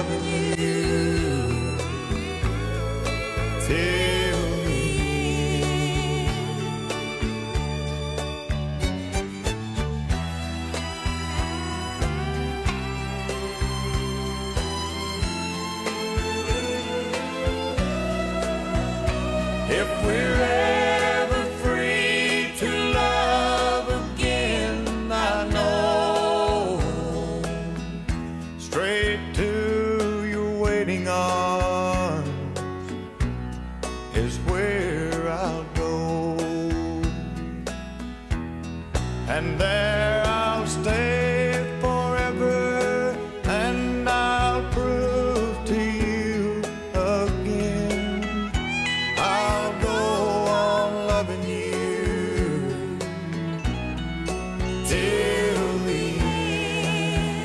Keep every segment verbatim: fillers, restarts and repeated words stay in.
loving you till if we're ever free to love again, I know straight to your waiting arms is where I'll go, and there I'll stay forever, and I'll prove to you again I'll go on loving you till the end.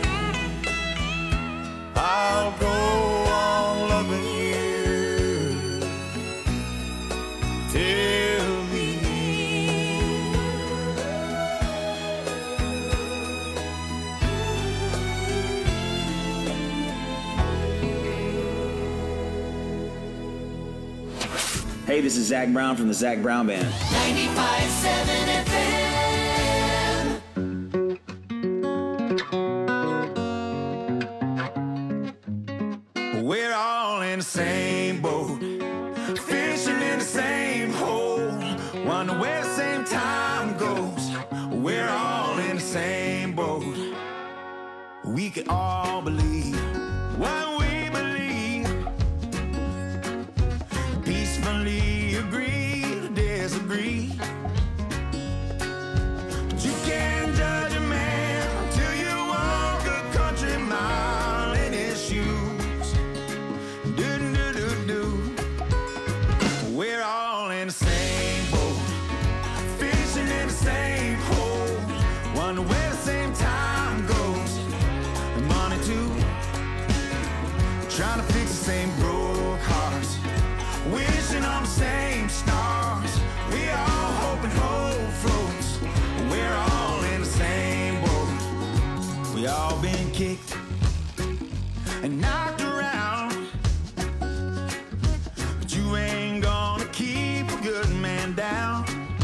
I'll go on loving you till the end. Hey, this is Zach Brown from the Zach Brown Band. ninety-five point seven F M. We're all in the same boat, fishing in the same hole, wonder where the same time goes. We're all in the same boat. We can all believe what we believe, peacefully agree to disagree. But you can't judge a man until you walk a country mile in his shoes. Do do do do. We're all in the same boat, fishing in the same hole, wonder where the same time goes. And money too, trying to fix the same broke hearts, wishing on the same stars. We all hope and hope floats. We're all in the same boat. We all been kicked and knocked around, but you ain't gonna keep a good man down.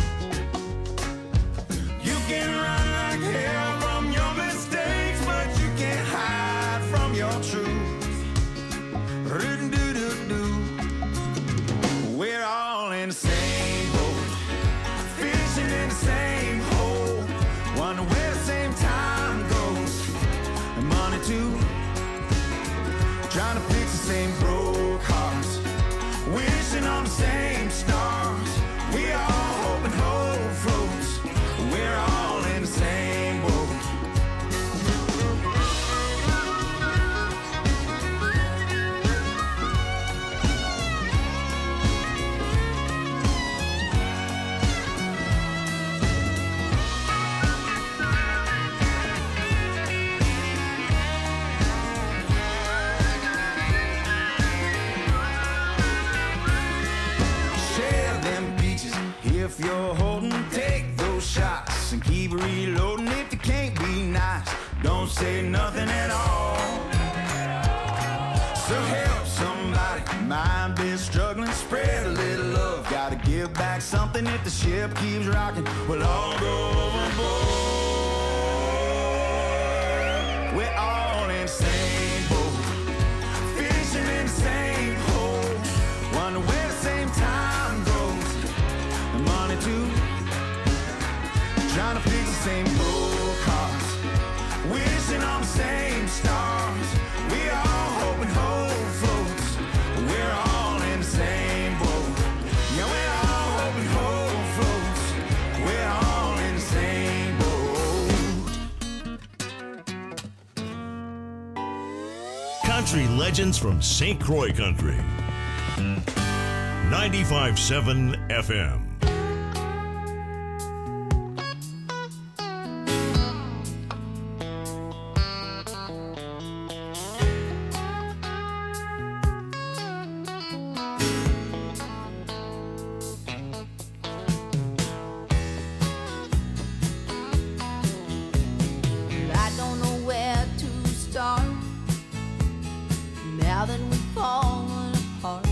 You can run like hell from your mistakes, but you can't hide from your truth. Do-do-do-do. We're all in the same boat, fishing in the same hole, wonder where the same time goes. And money too, trying to fix the same broke hearts, wishing on the same stars. We all hope and hope floats. We're all in the same boat. Share them beaches if you're holding. Take those shots and keep reloading. If you can't be nice, don't say nothing at all. So help somebody, mind been struggling. Spread a little love, gotta give back something. If the ship keeps rocking, we'll all go overboard. We're all in the same boat, fishing in the same hole, wonder where the same time goes. And money too, trying to fix the same broke hearts, wishing on the same stars. We all hope and hope floats. We're all in the same boat. Yeah, we're all hope and hope floats. We're all in the same boat. Country legends from Saint Croix Country. ninety-five point seven F M. I don't know where to start. Now that we've fallen apart,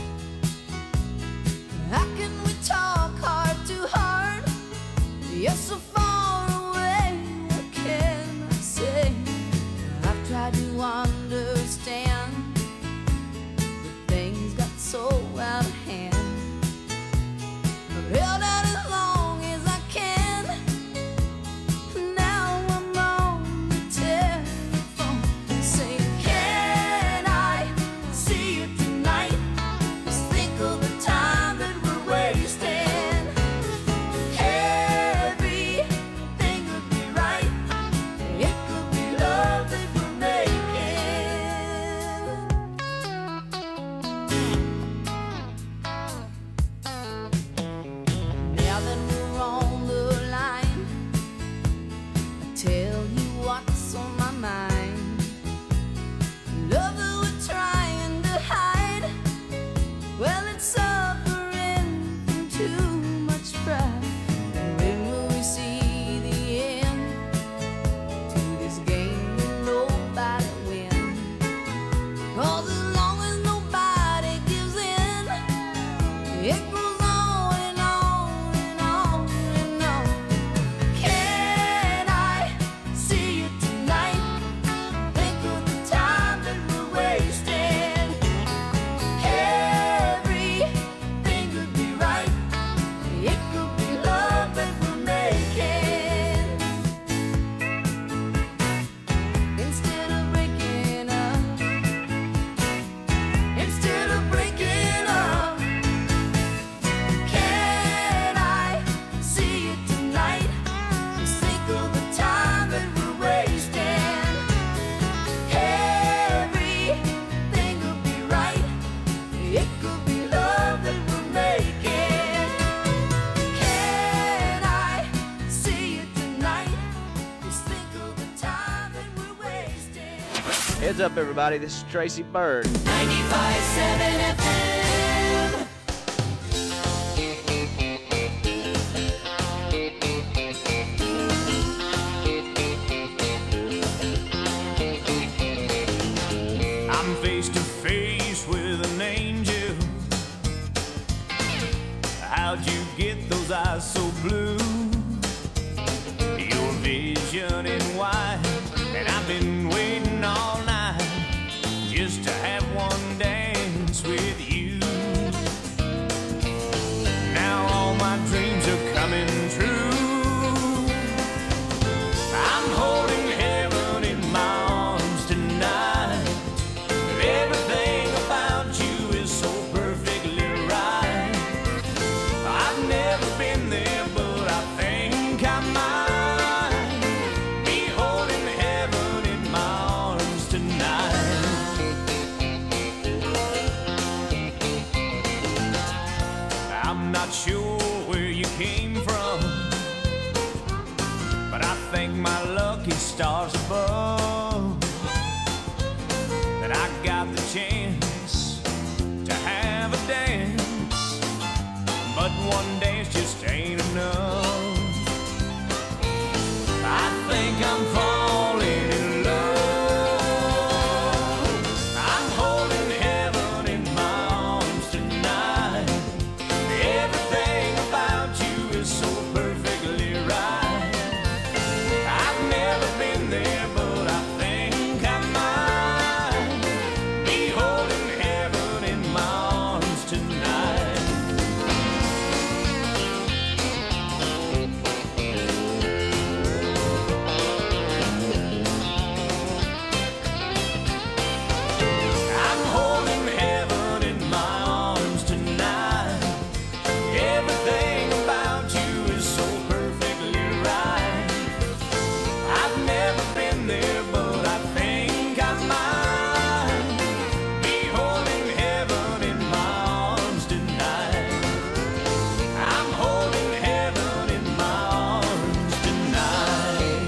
how can we talk heart to heart? You're so far away, what can I say? I've tried to understand, but things got so out of hand. I've held out as long as I can. Now I'm on the telephone saying, can I see you tonight? Just think of the time that we're wasting. Everything would be right. It could be love that we're making. Now that we're on the line, I tell you what's on my mind. Love that we're trying to hide, well, it's suffering from too much pride. When will we see the end to this game that nobody wins? 'Cause as long as nobody gives in, it goes on and on and on and on. Can I see you tonight? Think of the time that we're wasting. Everything could be right. It could be love that we're making. Instead of breaking up, instead of breaking up, can I see you tonight? Just think of the time that we're wasting. Everything could be right. It could be love that we're making. Can I see you tonight? Just think of the time that we're wasting. Heads up, everybody. This is Tracy Bird. ninety-five point seven F M. I'm face to face with an angel. How'd you get those eyes so blue? Your vision in white, and I've been waiting all night just to have one dance with you. Now all my dreams are coming true. I'm holding heaven in my arms tonight. Everything about you is so perfectly right. I've never been there, but I think I might be holding heaven in my arms tonight. I'm not sure where you came from, but I thank my lucky stars above that I got the chance to have a dance. But one dance just ain't enough. I think I'm falling in love. I'm holding heaven in my arms tonight. Everything about you is so perfectly right. I've never been there, but I think I might be holding heaven in my arms tonight. I'm holding heaven in my arms tonight. Everything about you is so perfectly right. I've never been there, but I think I might be holding heaven in my arms tonight. I'm holding heaven in my arms tonight.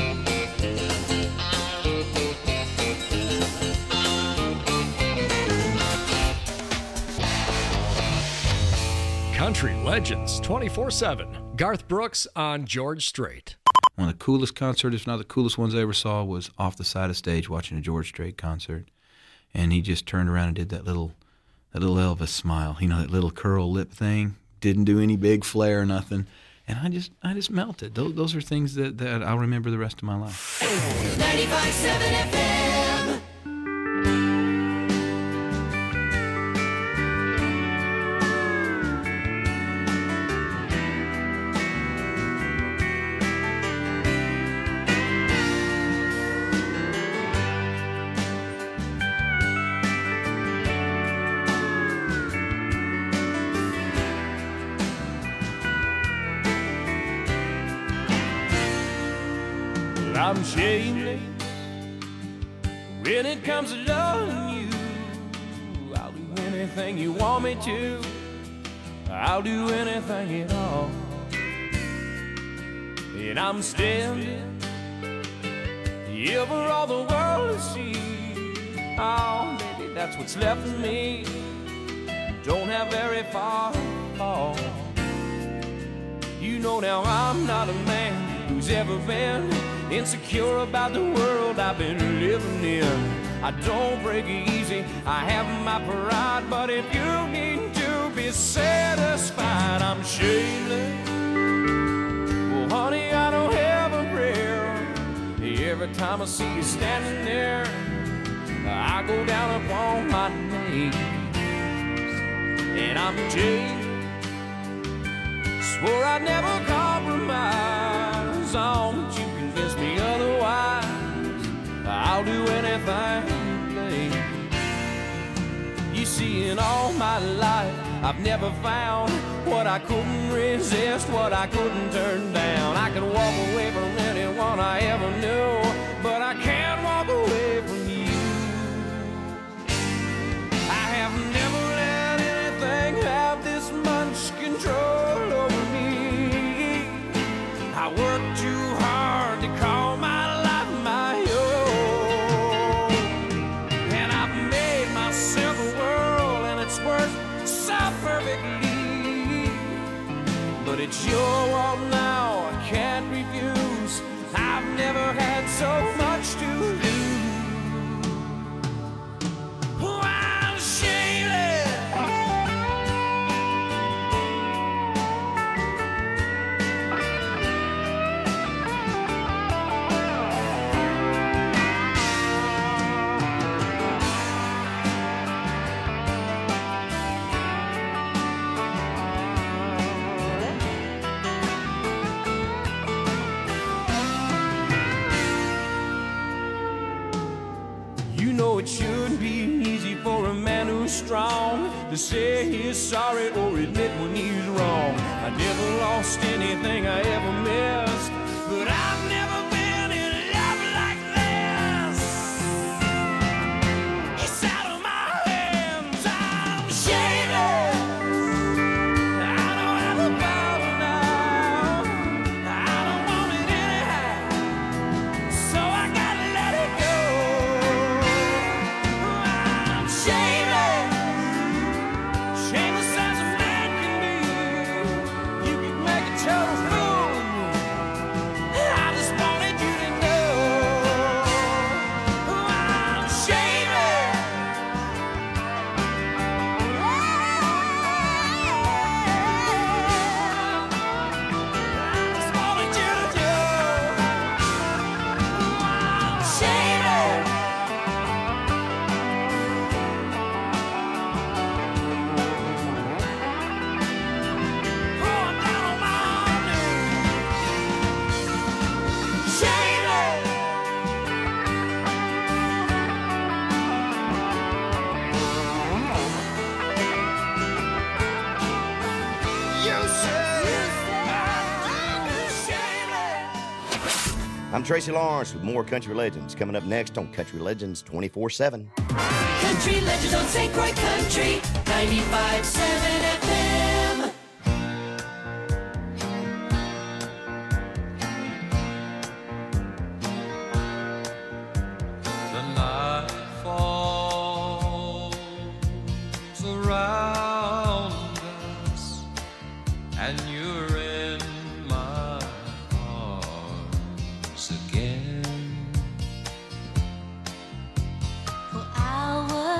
Country Legends twenty-four seven. Garth Brooks on George Strait. One of the coolest concerts, if not the coolest ones I ever saw, was off the side of stage watching a George Strait concert. and he just turned around and did that little that little Elvis smile, you know, that little curl lip thing. Didn't do any big flair or nothing. And I just I just melted. Those, those are things that, that I'll remember the rest of my life. ninety-five point seven F M. I'm shameless when it comes to loving you. I'll do anything you want me to. I'll do anything at all. And I'm standing here for all the world to see. Oh, baby, that's what's left of me. Don't have very far to fall. You know now I'm not a man who's ever been insecure about the world I've been living in. I don't break easy, I have my pride, but if you need to be satisfied, I'm shameless. Well, honey, I don't have a prayer. Every time I see you standing there, I go down upon my knees. And I'm Jay, swore I'd never compromise on you. Convince me otherwise, I'll do anything you please. You see, in all my life, I've never found what I couldn't resist, what I couldn't turn down. I can walk away from anyone I ever knew, but I can't walk away from you. I have never let anything have this much control over me. I work too hard to call my life my own, and I've made myself a world, and it's worked so perfectly. But it's your world now, I can't refuse. I've never had so much to lose. Oh, I'm shameless. It shouldn't be easy for a man who's strong to say he's sorry or admit when he's wrong. I never lost anything I ever missed, but I've never been in love like this. It's out of my hands, I'm shameless. I don't have a bottle now, I don't want it anyhow, so I gotta let it go. I'm Tracy Lawrence with more Country Legends coming up next on Country Legends twenty-four seven. Country Legends on Saint Croix Country, ninety-five point seven F M. The night falls around us, and you're in my arms again. For hours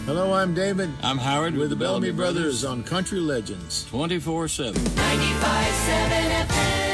Hello, I'm David. I'm Howard. With the Bellamy Brothers on Country Legends. twenty-four seven. ninety-five point seven F M.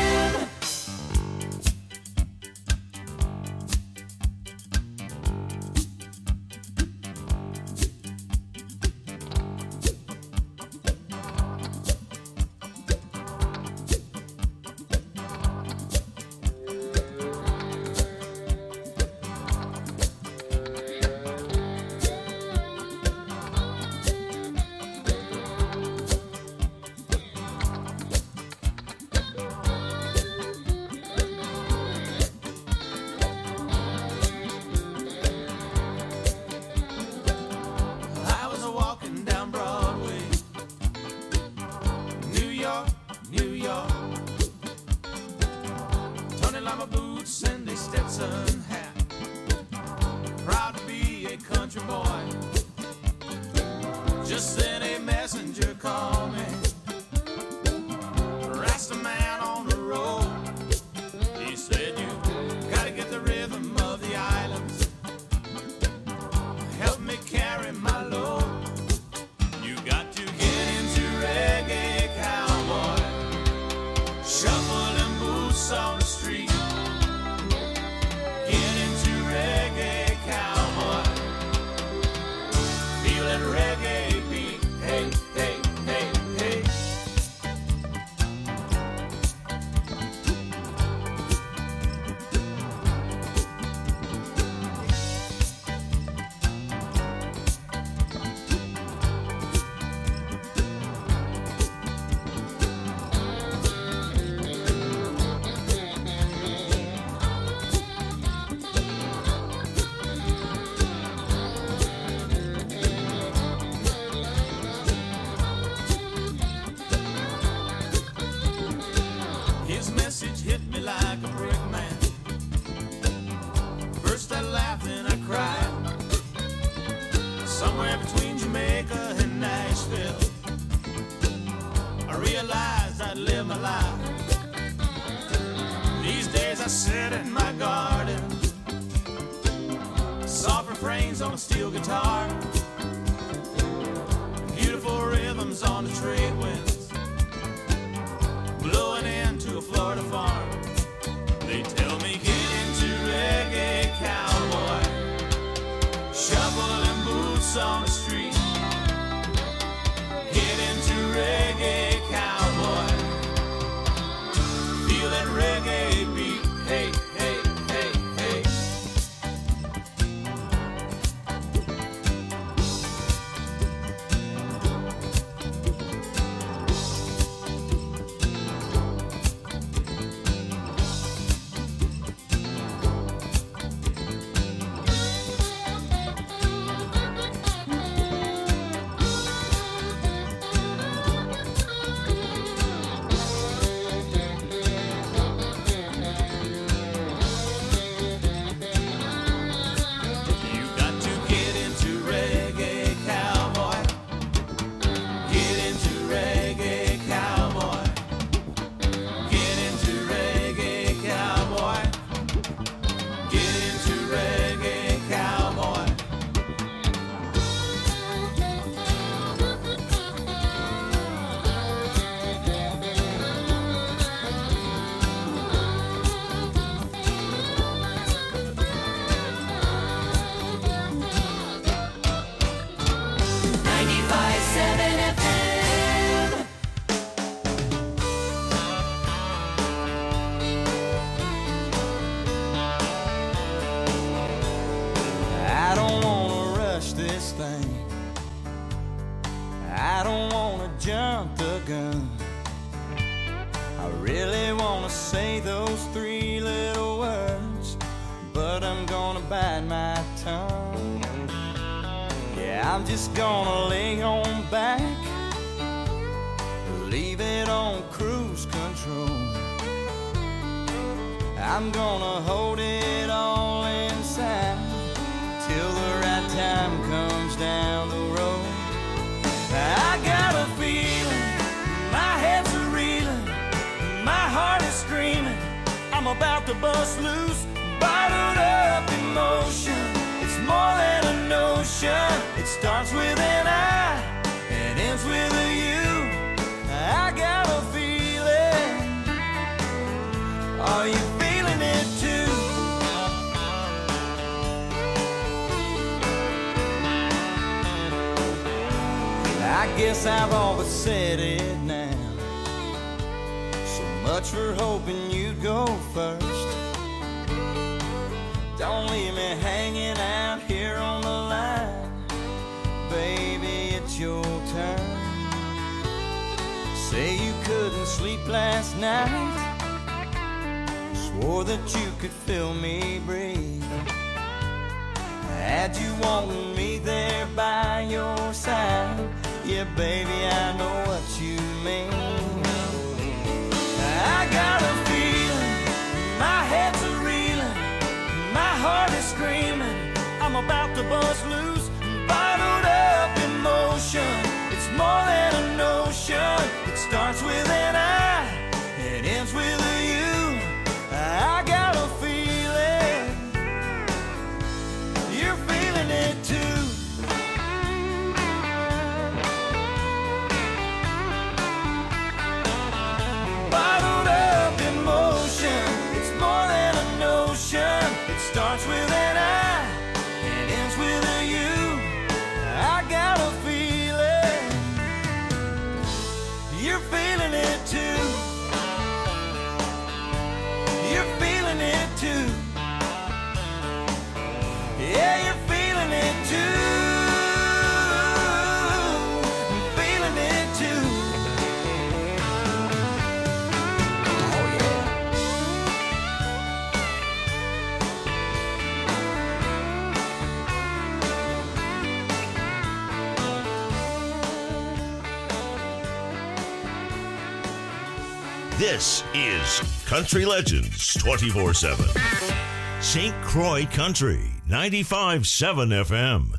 About to bust loose, bottled up emotion. It's more than a notion. It starts I guess I've always said it now. So much for hoping you'd go first. Don't leave me hanging out here on the line. Baby, it's your turn. Say you couldn't sleep last night. Swore that you could feel me breathe. Had you wanting me there by your side. Yeah, baby, I know what you mean. I got a feeling, my head's a reeling, my heart is screaming, I'm about to bust loose, bottled up emotion. It's more than a notion. It starts with an I, it ends with a you. I got a feeling, you're feeling it too. Bottled up emotion, it's more than a notion. It starts with an I, it ends with a you. I got a feeling, you're feeling it too. You're feeling it too. Yeah, you're feeling it too. Feeling it too. Oh yeah. This is Country Legends twenty-four seven. Saint Croix Country, ninety-five point seven F M.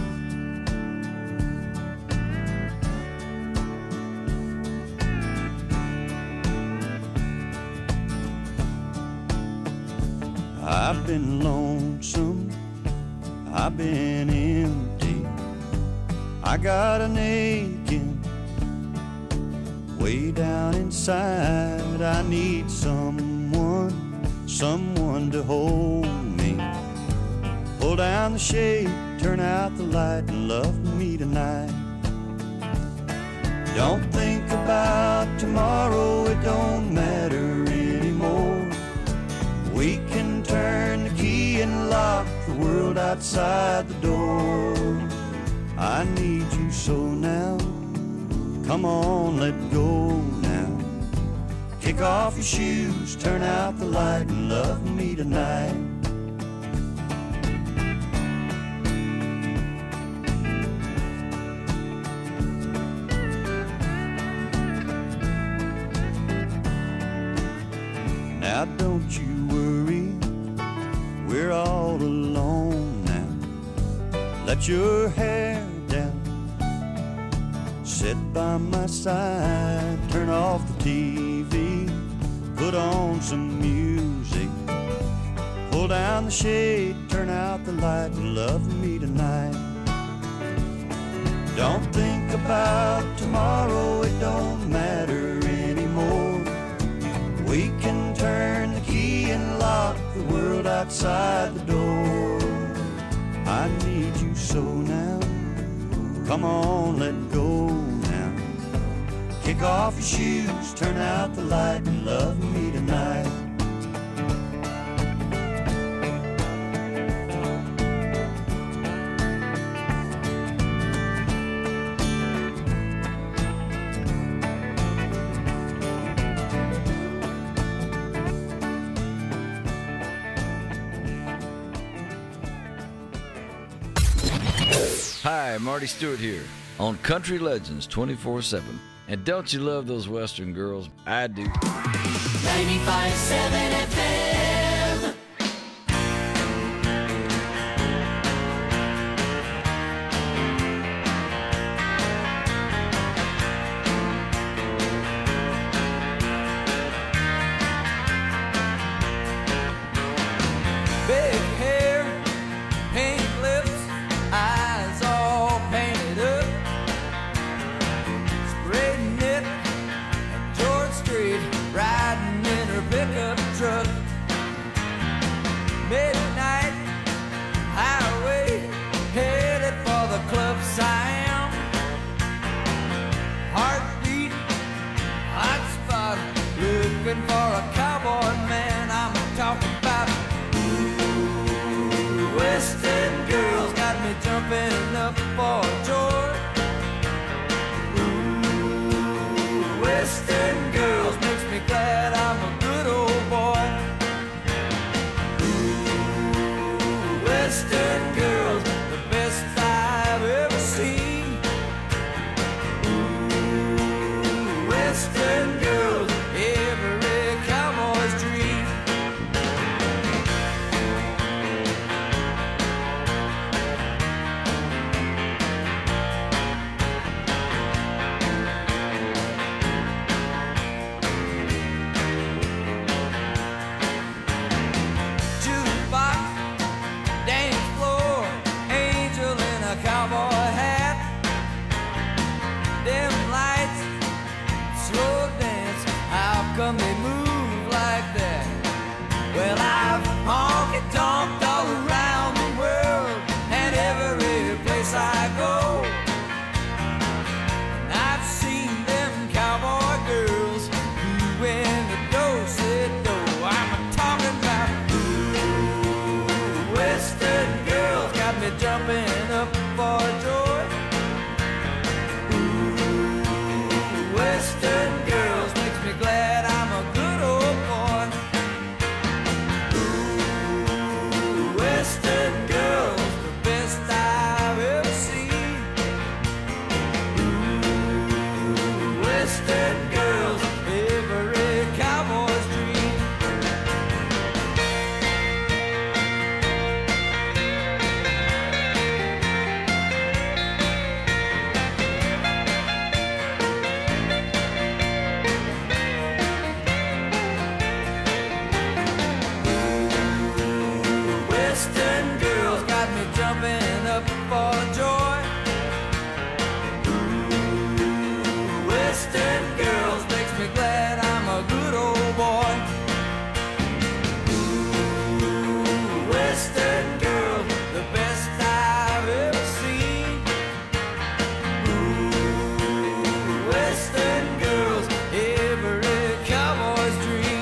I've been lonesome, I've been empty, I got an aching way down inside. I need someone, someone to hold me. Pull down the shade, turn out the light, and love me tonight. Don't think about tomorrow, it don't matter anymore. We can turn the key and lock the world outside the door. I need you so now. Come on, let go now. Kick off your shoes, turn out the light, and love me tonight. Now don't you worry, we're all alone now. Let your hair down, sit by my side, turn off the T V, put on some music, pull down the shade, turn out the light, and love me tonight. Don't think about tomorrow, it don't matter anymore. We can turn the key and lock the world outside the door. I need you so now. Come on, let go now. Kick off your shoes, turn out the light, and love me tonight. Hi, Marty Stewart here on Country Legends twenty-four seven. And don't you love those Western girls? I do. ninety-five point seven F M. Big hair, pink lips, eyes all painted up, straight knit, and George Street, riding in her pickup truck. Western girls, the best I've ever seen. Ooh, Western girls, every cowboy's dream. Jukebox, dance floor, angel in a cowboy hat. Them lights, slow dance, how come they move like that? Well, I've honky-tonked all around the world, and every place I go, and I've seen them cowboy girls who in the do-si-do. I'm talking about ooh, Western girls got me jumping up for joy. Ooh, Western girls makes me glad I'm a good old boy. Ooh, Western girls, the best I've ever seen. Ooh, Western girls, every cowboy's dream. Western girls got me jumping up for joy. Ooh, Western girls makes me glad I'm a good old boy. Ooh, Western girls, the best I've ever seen. Ooh, Western girls, every cowboy's dream.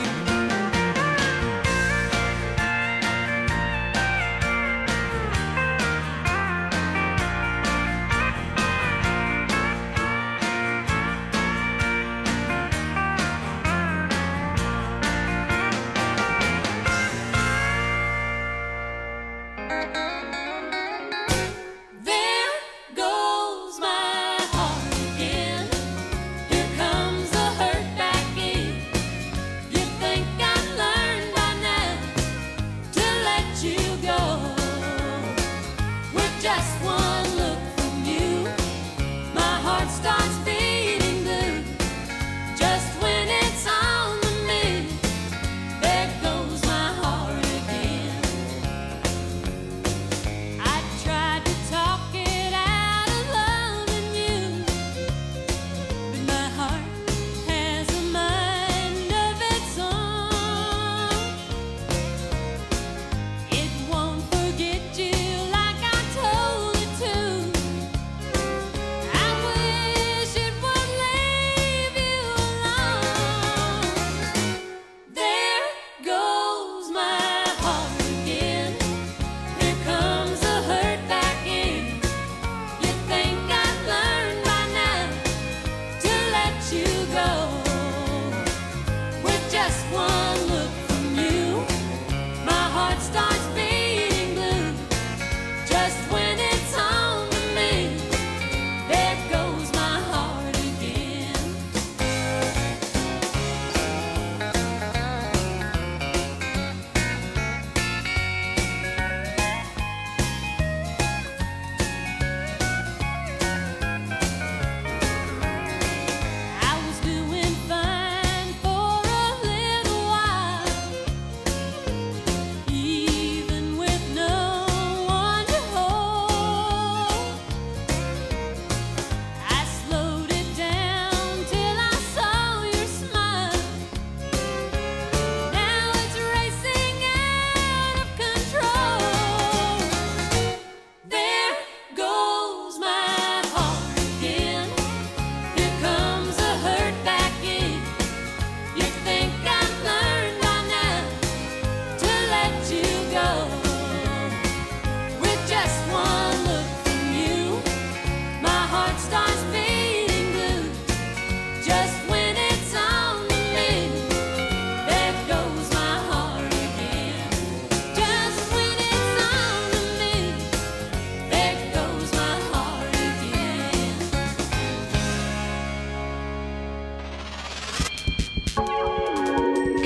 There goes my heart again. Here comes the hurt back in. You think I've learned by now to let you go? With just one look from you, my heart starts beating blue. Just when it's on the mend, there goes my heart again.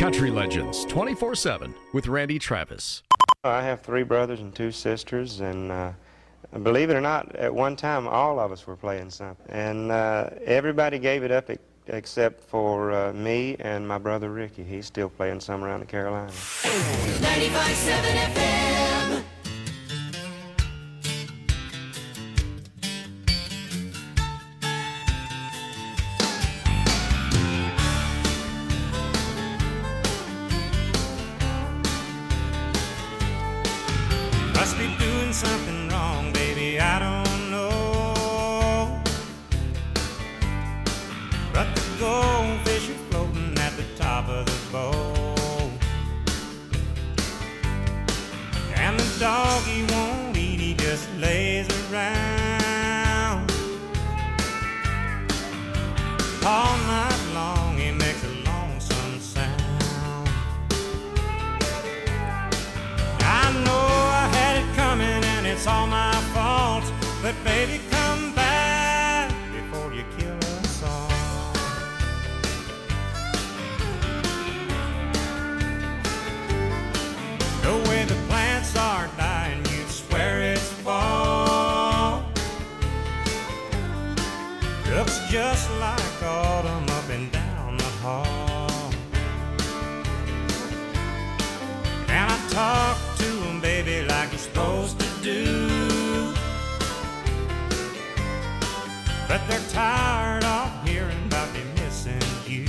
Country Legends twenty-four seven with Randy Travis. I have three brothers and two sisters, and uh, believe it or not, at one time all of us were playing something. And uh, everybody gave it up except for uh, me and my brother Ricky. He's still playing some around the Carolinas. ninety-five point seven F M. Must be doing something wrong, baby, I don't know. But the goldfish are floating at the top of the bowl. And the dog he won't eat, he just lays around. All night long he makes a lonesome sound. I know coming and it's all my fault, but baby, come back before you kill us all. The way the plants are dying, you'd swear it's fall. Looks just like autumn up and down the hall. And I talk to him, baby, like you're supposed to do, but they're tired of hearing about me missing you.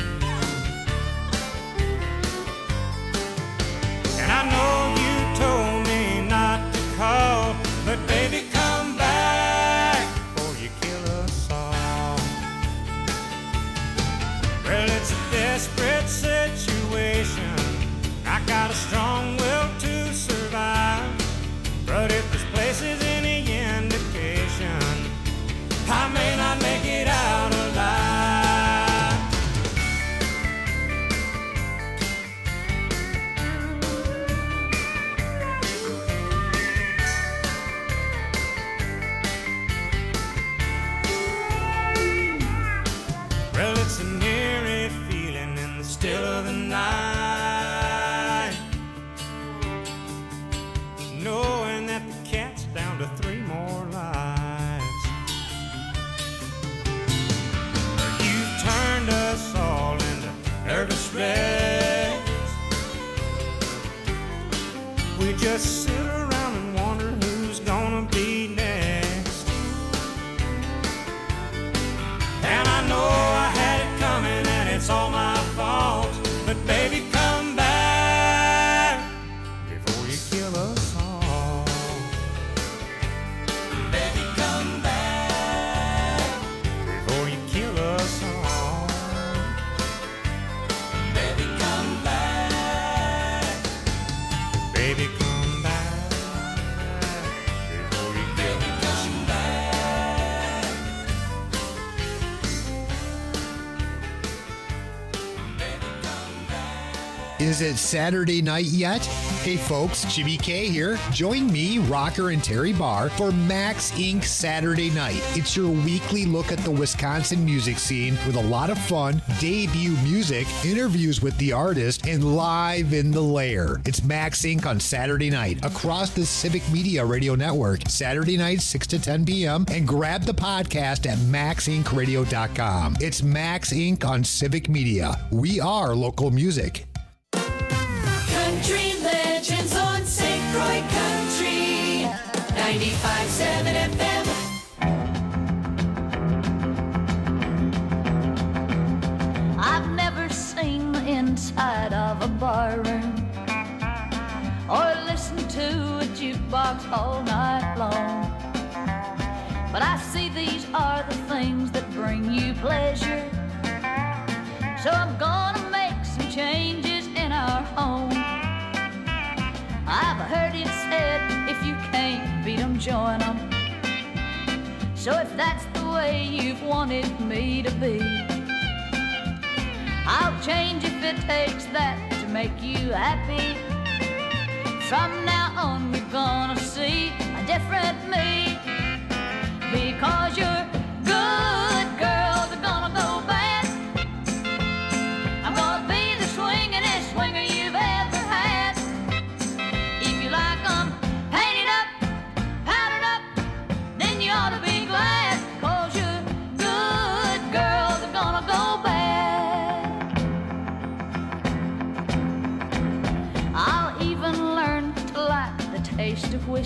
And I know you told me not to call, but baby, come back before you kill us all. Well, it's a desperate situation. I got a strong will to survive, but if this place is any indication, I may not make it out alive. Well, it's an eerie feeling in the still of the night, knowing that the cat's down to three more lives. You've turned us all into nervous wrecks. We just sit around and wonder who's gonna be next. And I know I had it coming and it's all my fault, but baby, come back before you kill us all. Baby, come back before you kill us all. Baby, come back. Baby, come back before you kill us back. Is it Saturday night yet? Hey folks, Jimmy K here. Join me, Rocker and Terry Barr for Max Incorporated Saturday Night. It's your weekly look at the Wisconsin music scene with a lot of fun, debut music, interviews with the artist, and live in the lair. It's Max Incorporated on Saturday night across the Civic Media Radio Network, Saturday night six to ten p.m. and grab the podcast at max inc radio dot com. It's Max Incorporated on Civic Media. We are local music. Country Legends on Saint Croix Country, ninety-five point seven F M. I've never seen the inside of a barroom or listened to a jukebox all night long, but I see these are the things that bring you pleasure, so I'm gonna make some changes in our home. I've heard it said, if you can't beat 'em, join 'em. So if that's the way you've wanted me to be, I'll change if it takes that to make you happy. From now on you're gonna see a different me, because you're good girls are gonna go bad. I'm gonna be the swingin'est swinger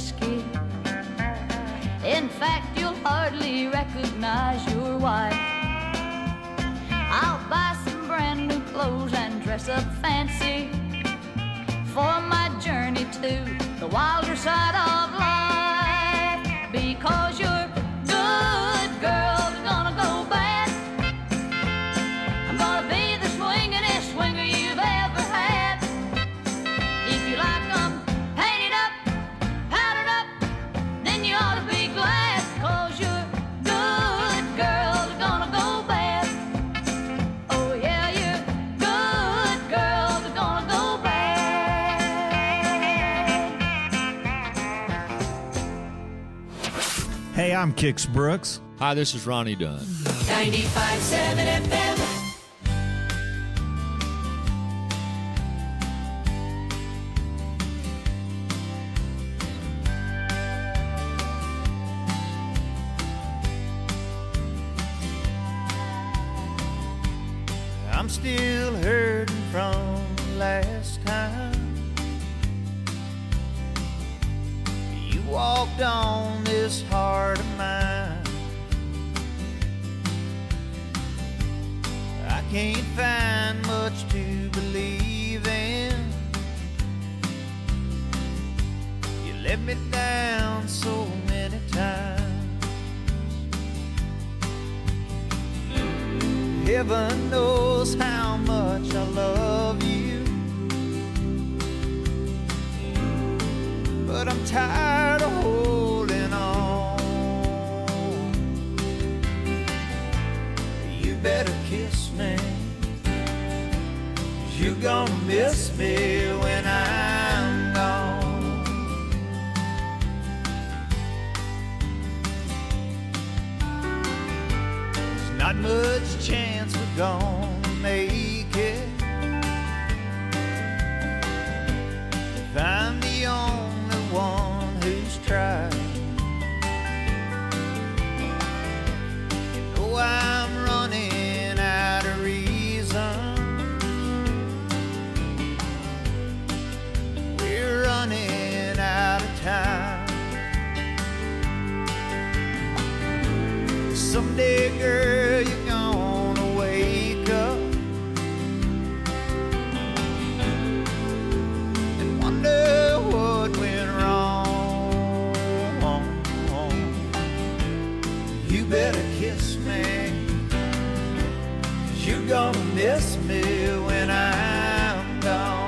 whiskey. In fact, you'll hardly recognize your wife. I'll buy some brand new clothes and dress up fancy for my journey to the wilder side of life. Because you're good, girls are gonna go bad. I'm gonna be the swingin'est swinger you've ever had. If you like them painted up, powdered up, then you ought to be glad. Cause you're good, girls are gonna go bad. Oh yeah, you're good, girls are gonna go bad. Hey, I'm Kix Brooks. Hi, this is Ronnie Dunn. ninety-five point seven F M. I'm still hurting from last time you walked on this heart of mine. I can't find much to believe in. You let me down so many times. Heaven knows how much I love you, but I'm tired of holding on. You better kiss me, 'cause you're gonna miss me when I'm gone. There's not much chance we're gonna make it if I'm the only one who's tried. You know I'm running out of reason. We're running out of time. Someday, girl, you're gonna wake up and wonder what went wrong. You better kiss me, 'cause you're gonna miss me when I'm gone.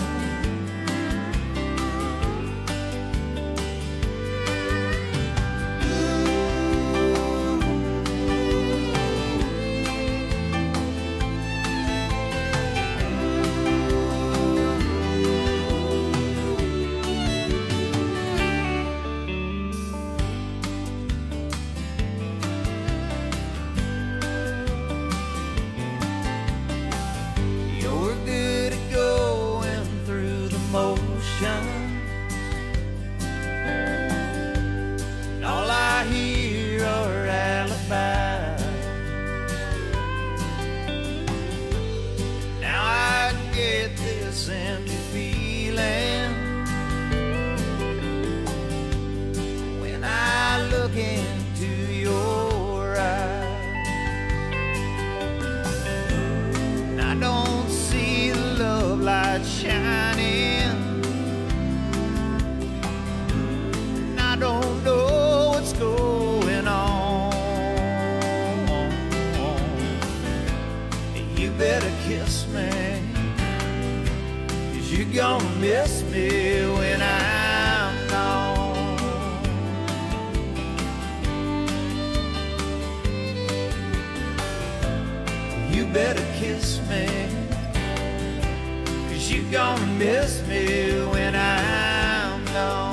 You're good at going through the motions, and all I hear are alibis. Now I get this empty feeling when I look into your eyes. And I don't see the love light shining, and I don't know what's going on. You better kiss me, 'cause you're gonna miss me when I'm gone. You better kiss me, 'cause you're gonna miss me when I'm gone.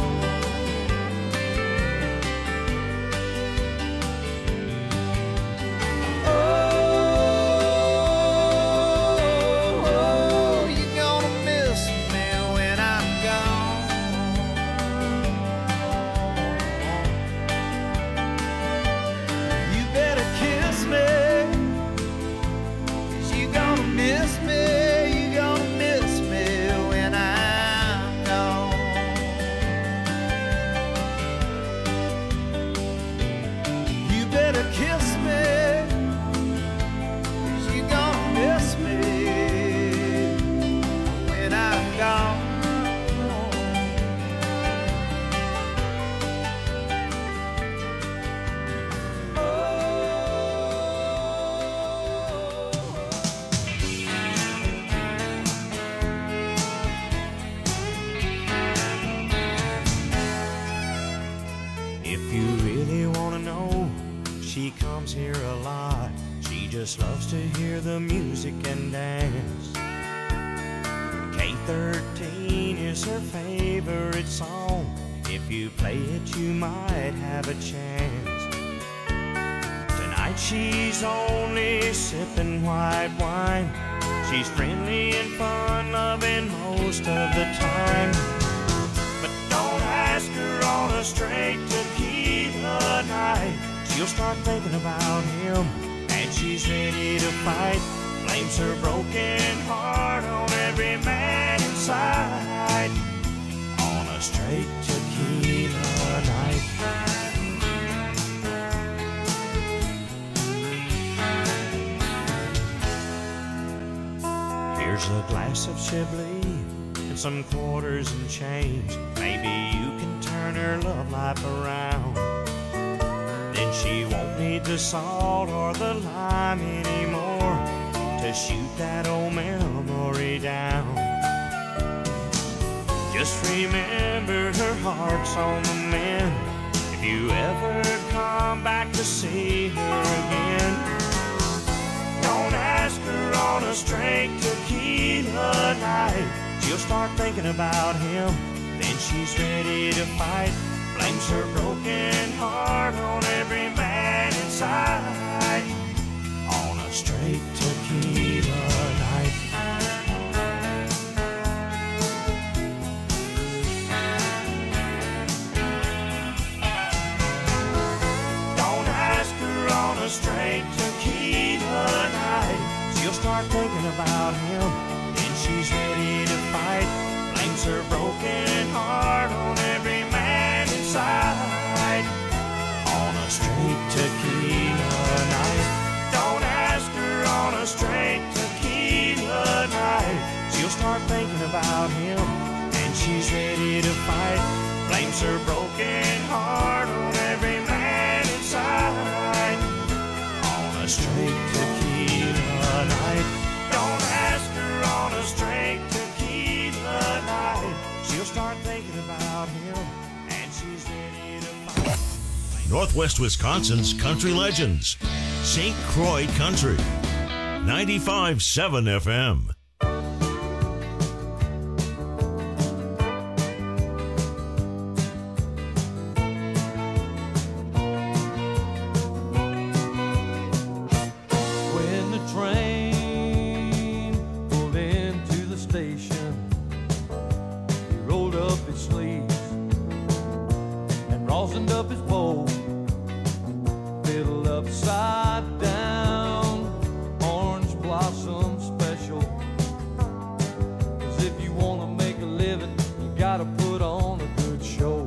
Oh, you're gonna miss me when I'm gone. You better kiss me, 'cause you're gonna miss me, you're gonna miss me when I'm kiss me? Is you gonna miss me when I'm gone? If you really wanna know, she comes here a lot. She just loves to hear the music and dance. K thirteen is her favorite song. If you play it, you might have a chance. Tonight she's only sipping white wine. She's friendly and fun-loving most of the time. But don't ask her on a straight tequila night. She'll start thinking about him, and she's ready to fight. Blames her broken heart on every man inside. On a straight tequila night. Here's a glass of Chablis and some quarters and change. Maybe you can turn her love life around. Then she won't need the salt or the lime anymore to shoot that old memory down. Just remember her heart's on the mend. If you ever come back to see her again, don't ask her on a straight tequila night. She'll start thinking about him, then she's ready to fight. Blames her broken heart on every man inside. On a straight tequila night. Don't ask her on a straight tequila night. She'll start thinking about him, then she's ready to fight. Blames her broken heart on every man inside. On a straight tequila night. Don't ask her on a straight tequila night. She'll start thinking about him, and she's ready to fight. Blames her broken heart on every man inside. On a straight tequila night. Don't ask her on a straight tequila night. She'll start thinking about him, and she's ready to fight. Northwest Wisconsin's Country Legends, Saint Croix Country, ninety-five point seven F M. When the train pulled into the station, he rolled up his sleeves and rosined up his bowl, fiddle upside down, orange blossom special. 'Cause if you wanna make a living, you gotta put on a good show.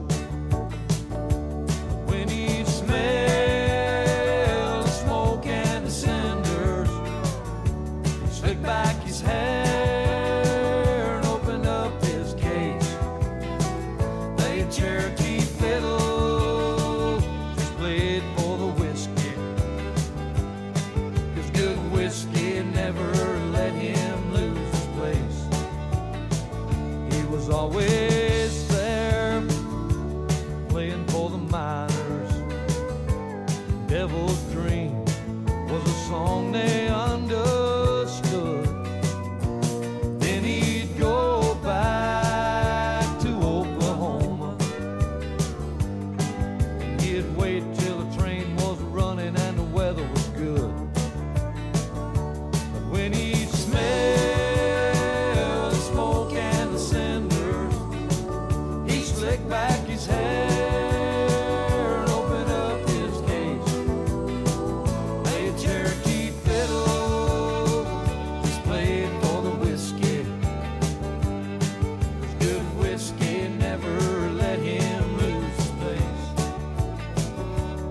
When he smelled the smoke and the cinders, he slicked back his hair and opened up his case. Played Cherokee fiddle, just played for the whiskey. 'Cause good whiskey never let him lose his place. He was always there, playing for the miners. Devil's Dream was a song they understood. Then he'd go back to Oklahoma, and he'd wait till the train was running and the weather was good. But when he'd smell the smoke and the cinders, he'd slick back his hair and open up his case. Played Cherokee fiddle, just played for the whiskey. 'Cause good whiskey never let him lose his place.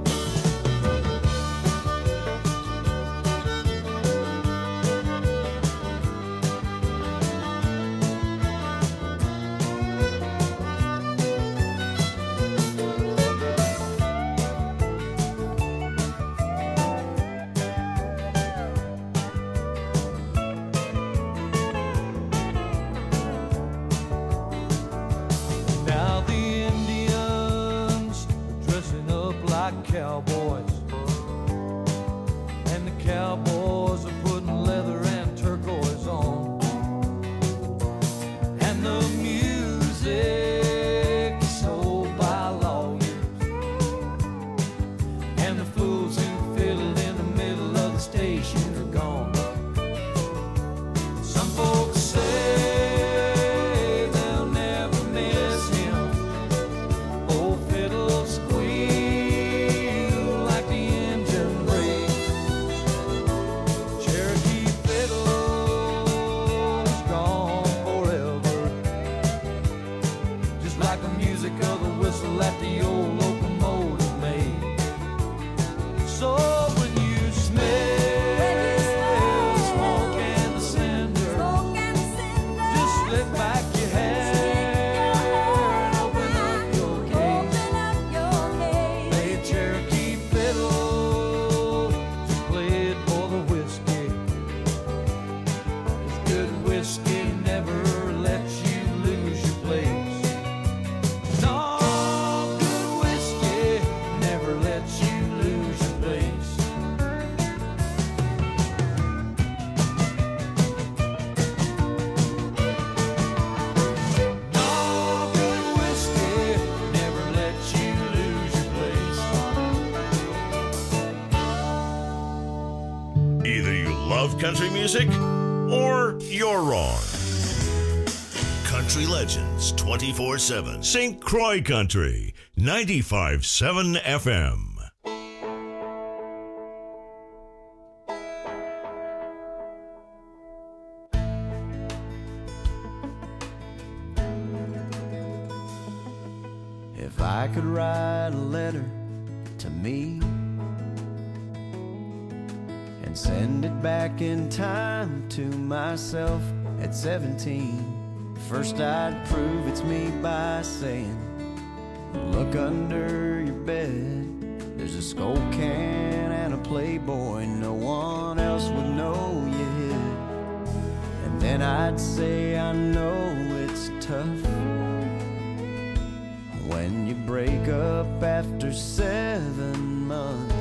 like cowboys, and the cowboys are putting leather and turquoise on, and the music is sold by lawyers, and the fools who fiddle in the middle of the station are gone. Some folks say they'll never miss him. Old fiddles squeal like the engine brakes. Cherokee fiddle's gone forever, just like the music of the whistle that the old locomotive made. So when you smell the smoke and the cinder, just slip back your head and open up your case. Play a Cherokee fiddle, just play it for the whiskey. 'Cause good whiskey never lets you lose your place. No, good whiskey never lets you lose your place. No, good whiskey never lets you lose your place. Either you love country music or you're wrong. Country Legends twenty-four seven. Saint Croix Country ninety-five point seven F M. If I could write a letter to me and send it back in time to myself at seventeen, first I'd prove it's me by saying, look under your bed, there's a Skull can and a Playboy no one else would know you hid. And then I'd say, I know it's tough when you break up after seven months.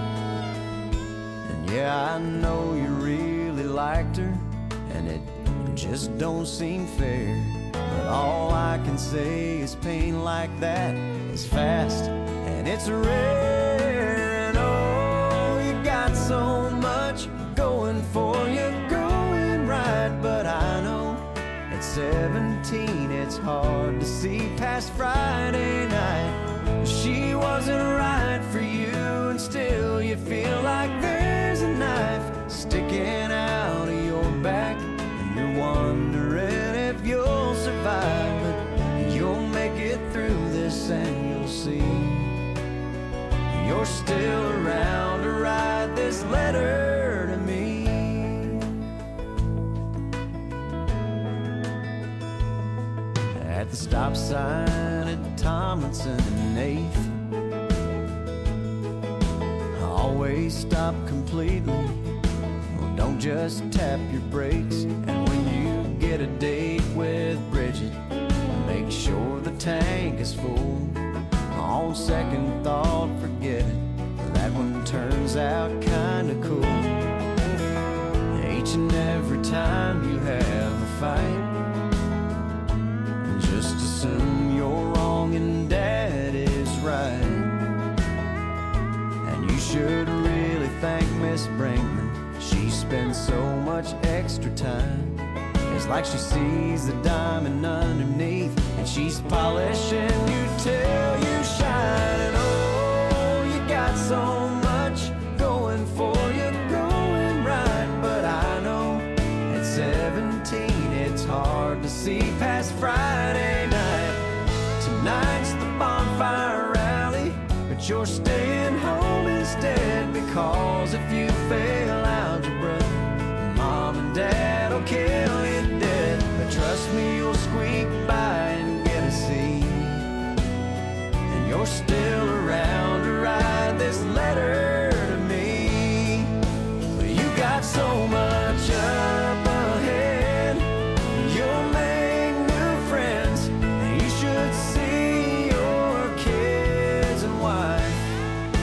And yeah, I know you really liked her, and it just don't seem fair. But all I can say is pain like that is fast and it's rare. And oh, you got so much going for you, going right. But I know at seventeen it's hard to see past Friday night. She wasn't right for you, and still you feel like there's a knife sticking out of your back, and you're wondering if you'll survive. But you'll make it through this and you'll see you're still around to write this letter to me. At the stop sign at Tomlinson and eighth, always stop completely. Well, don't just tap your brakes. And when you get a date with Bridget, make sure the tank is full. On second thought, forget it. That one turns out kinda cool. Each and every time you have a fight, just assume you're wrong and Dad is right. And you should really thank Miss Brinkman. She spends so much extra time. It's like she sees the diamond underneath, and she's polishing you till you shine. And oh, you got so much going for you, going right. But I know at seventeen it's hard to see past Friday night. Tonight's the bonfire rally, but you're staying home instead. Because if you fail algebra, Mom and Dad will kill you dead. But trust me, you'll squeak by and get a C, and you're still around to write this letter to me. You got so much up ahead, you'll make new friends, and you should see your kids and wife.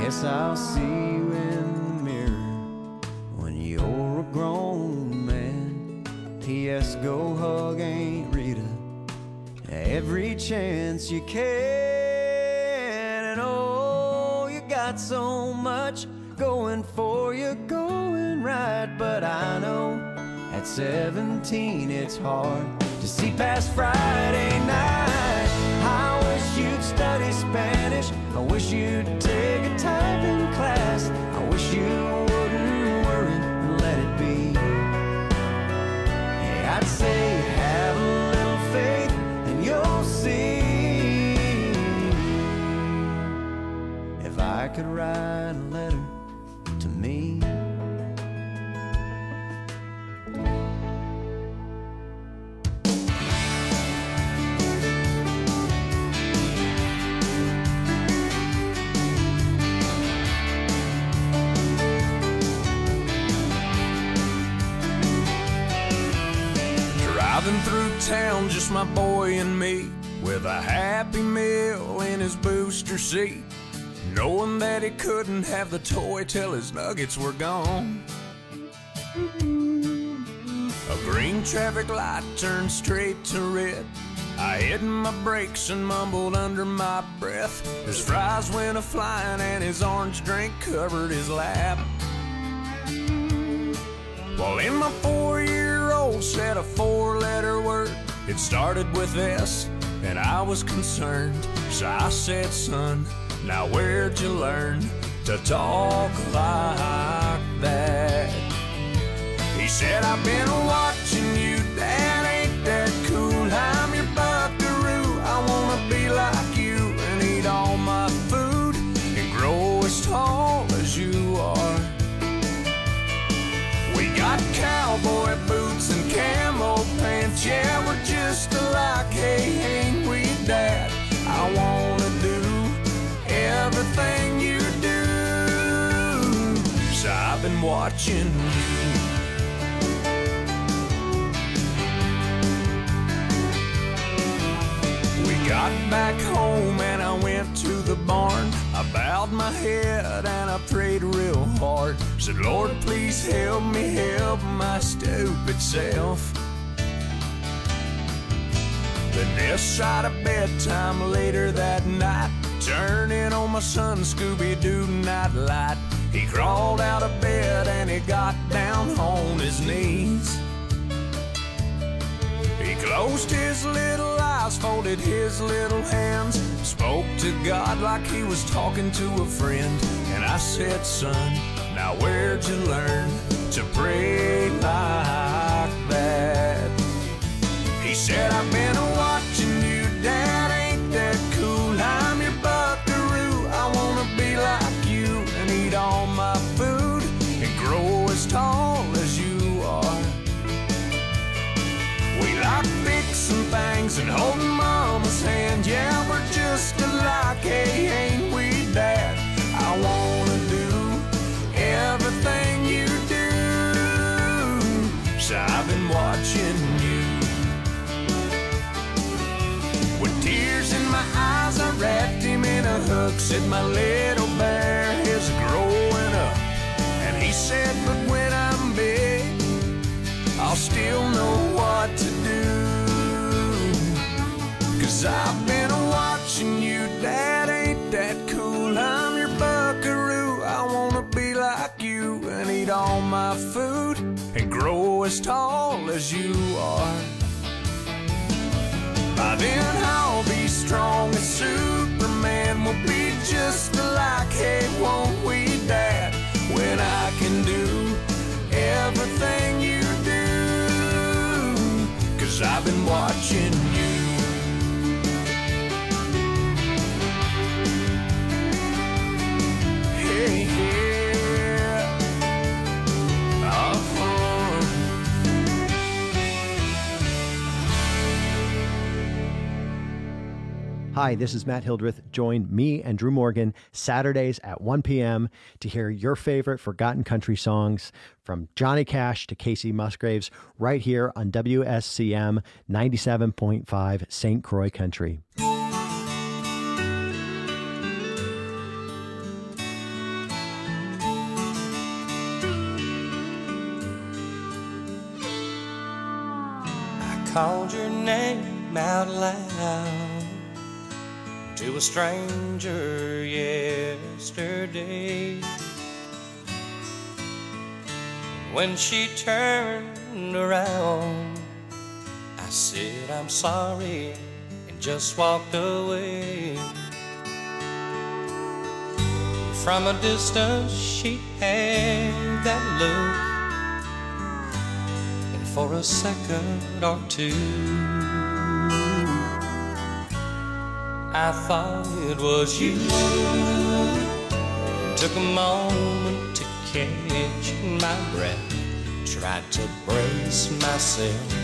Guess I'll see you in the mirror when you're a grown man. P S go hug Aunt Rita every chance you can. And oh, you got so much going for you, going right. But I know at seventeen it's hard to see past Friday night. I wish you'd study Spanish. I wish you'd take a typing class. I wish you wouldn't worry and let it be. Hey, I'd say have a little faith and you'll see. If I could write a letter to me. Driving through town, just my boy and me, with a Happy Meal in his booster seat, knowing that he couldn't have the toy till his nuggets were gone. A green traffic light turned straight to red. I hit my brakes and mumbled under my breath. His fries went a-flying and his orange drink covered his lap. While in my four-year-old said a four-letter word. It started with S, and I was concerned. So I said, son, now where'd you learn to talk like that? He said, I've been watching you, Dad, ain't that cool? I'm your buckaroo, I wanna be like you and eat all my food and grow as tall as you are. We got cowboy boots and camo pants, yeah, we're just alike, hey, ain't we, Dad? I wanna do everything you do, so I've been watching you. Got back home and I went to the barn. I bowed my head and I prayed real hard. Said, Lord, please help me help my stupid self. Then this side of bedtime later that night, turning on my son Scooby-Doo nightlight. He crawled out of bed and he got down on his knees. He closed his little eyes, folded his little hands, spoke to God like he was talking to a friend. And I said, son, now where'd you learn to pray like that? He said, I've been watching you, Dad, ain't that cool? I'm your buckaroo, I wanna be like you and eat all my food and grow as tall as you are. We like fixing things and holding Mama's hand. Yeah, we're just alike, hey, ain't we, Dad? I wanna do everything you do, so I've been watching you. With tears in my eyes, I wrapped him in a hug. Said my little bear is growing up. And he said, but when I'm big, I'll still know what to do. Cause I've been watching you, Dad, ain't that cool? I'm your buckaroo, I wanna be like you and eat all my food and grow as tall as you are. By then I'll be strong as Superman, we'll be just alike, hey, won't we, Dad? When I can do everything you do, cause I've been watching you. Hey, yeah. Uh-huh. Hi, this is Matt Hildreth. Join me and Drew Morgan Saturdays at one p.m. to hear your favorite forgotten country songs from Johnny Cash to Casey Musgraves right here on W S C M ninety-seven point five Saint Croix Country. called your name out loud to a stranger yesterday. When she turned around, I said, I'm sorry, and just walked away. From a distance, she had that look, and for a second or two, I thought it was you. Took a moment to catch my breath, tried to brace myself